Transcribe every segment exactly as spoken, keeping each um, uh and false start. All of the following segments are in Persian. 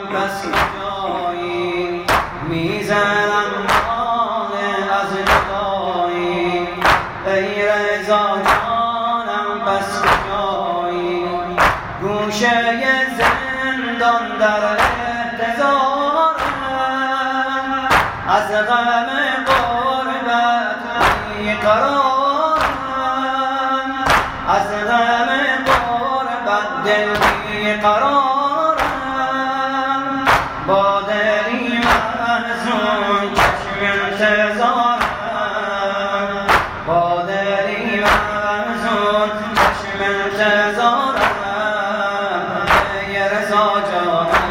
بس جایی میزنم مال از جایی ای رضا جانم بس جایی گوشه زندان در احتضارم از غم غربت بیقرارم از غم غربت دل بیقرارم با دلی محزون چشم انتظارم با دلی محزون چشم انتظارم ای رضا جانم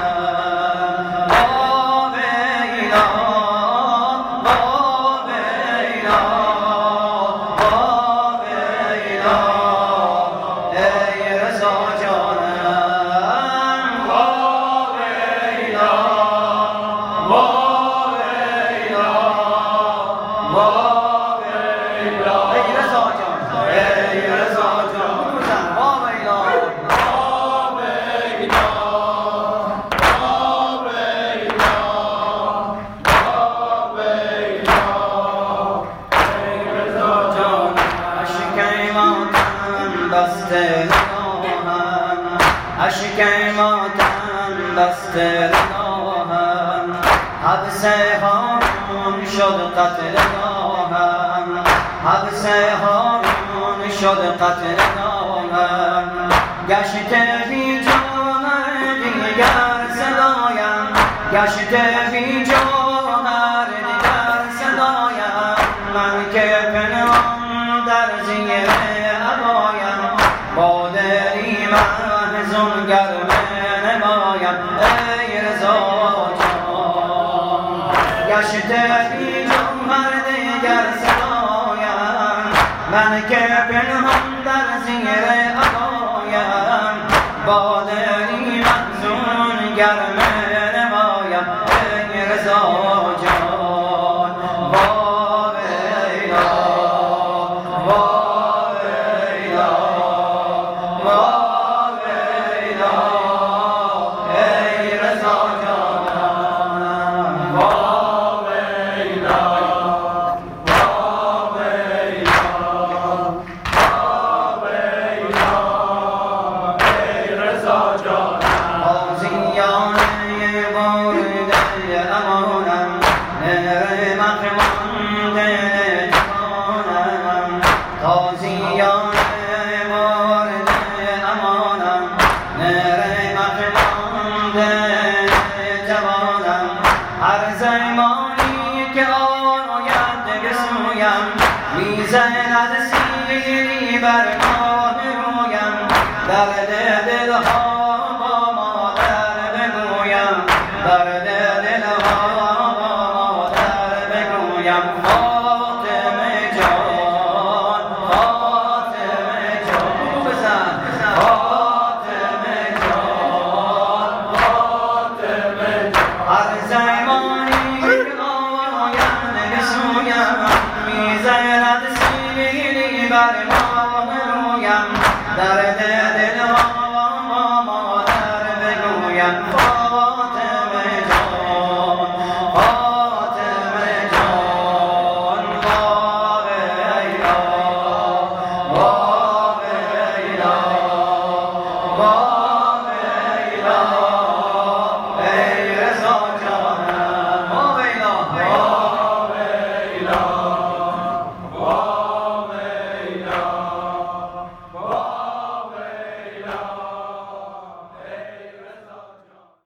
اشک ماتم بسته نگاهم حبس هارون شد قتل نگاهم حبس هارون شد قتل نگاهم گشت بی جان دیگر صدایم گشت بی جان دیگر صدایم من که پنهان در زیر عبایم با دلی محزون گرم نمایم ای رضا جان گشت بی جان دیگر صدایم من که پنهان در زیر عبایم با دلی محزون گرم نمایم ای رضا جان با ویلا با ویلا با هر زمانی که آید بسویم میزند سیری بر ماه رویم درد دلها با مادر بگویم درد دلها با مادر بگویم فاطمه جان فاطمه جان بزن فاطمه جان فاطمه جان هر زمانی که آید بسویم میزند سیری بر ماه رویم درد